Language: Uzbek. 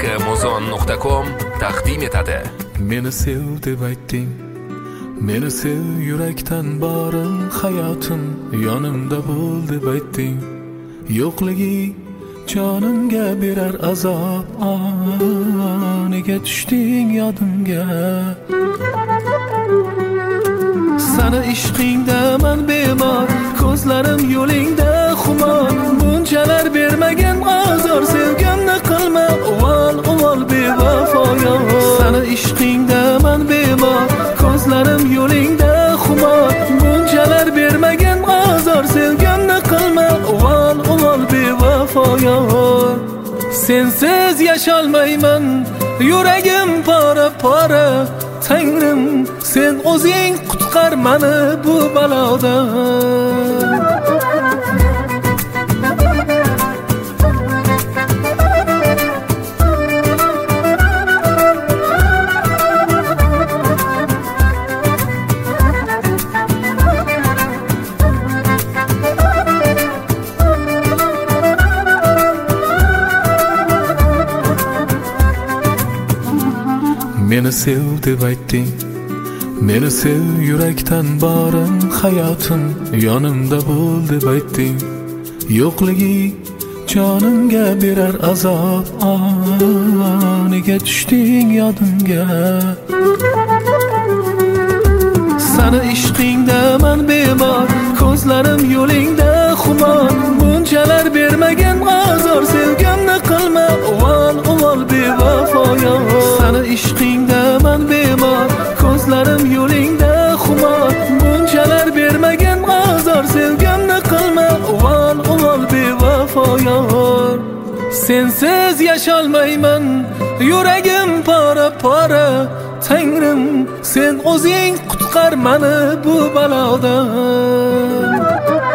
tariximuzon.com taqdim etadi. Meni sev deb aytding, meni sev yurakdan borim, hayotim yonimda bo'l deb aytding. Yo'qligi jonimga berar azob, nega tushding yodimga? Sana ishqingda men bemor, ko'zlarim yo'lingda xumor. Bunchalar bermagin azor, sevganni qilma uvol bevafoyo. Sana ishqingda men bemor, ko'zlarim yo'lingda xumor. Bunchalar bermagin azor, sevganni qilma uvol bevafoyo. Sensiz yasholmayman, yuragim pora. Tangrim, sen o'zing qutqar meni bu balodan. Meni sev deb aytding, meni sev yurakdan borim, hayotim yonimda bo'l deb aytding. Yo'qligi jonimga berar azob, nega tushding yodimga? Sana ishqingda men bemor, ko'zlarim yo'lingda xumor. Bunchalar bermagin azor, sevganni qilma uvol bevafoyo. Sana ishqingda men bemor, ko'zlarim yo'lingda xumor. Bunchalar bermagin azor, sevganni qilma uvol bevafoyo. Sensiz yasholmayman, yuragim pora. Tangrim, sen o'zing qutqar meni bu balodan.